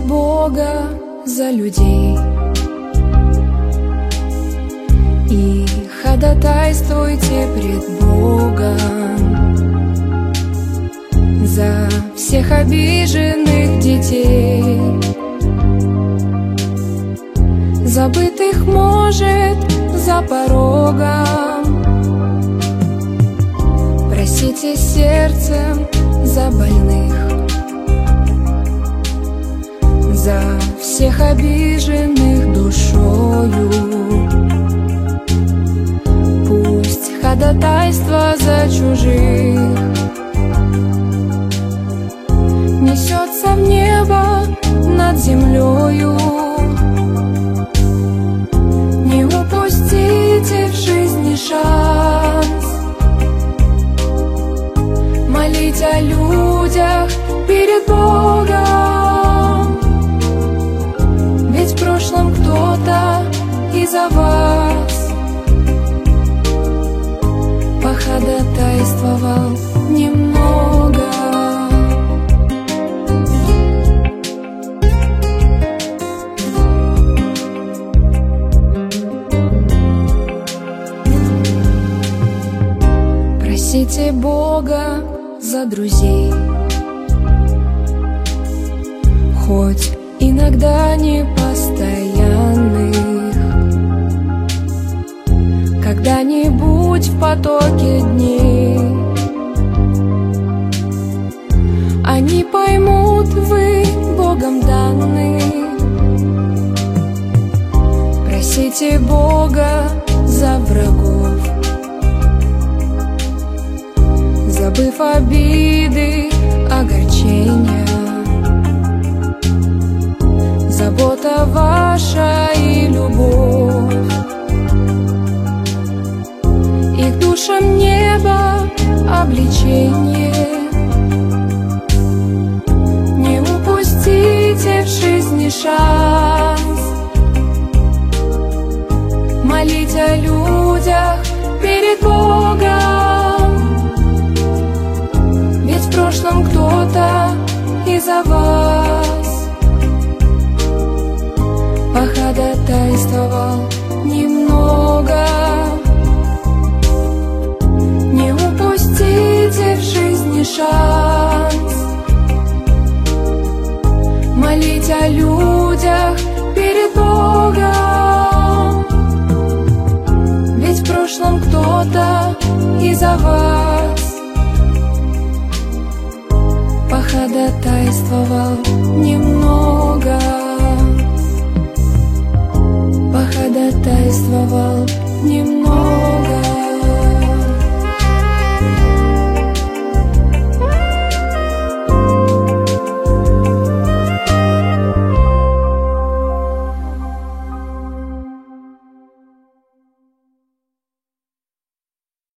Бога за людей и ходатайствуйте пред Богом за всех обиженных детей, забытых, может, за порогом. Просите сердцем за больных, за всех обиженных душою. Пусть ходатайство за чужих несется в небо над землею. Не упустите в жизни шанс молить о людях перед Богом, ведь в прошлом кто-то из-за вас походатайствовал немного. Просите Бога за друзей, хоть иногда непостоянных. Когда-нибудь в потоке дней они поймут, вы Богом даны. Просите Бога за врагов, забыв обиды, огорчения. Забота ваша и любовь их душам небо обличение. Не упустите в жизни шанс молить о людях перед Богом, ведь в прошлом кто-то из-за вас походатайствовал немного. Не упустите в жизни шанс молить о людях перед Богом, ведь в прошлом кто-то из-за вас походатайствовал немного. Походатайствовал немного.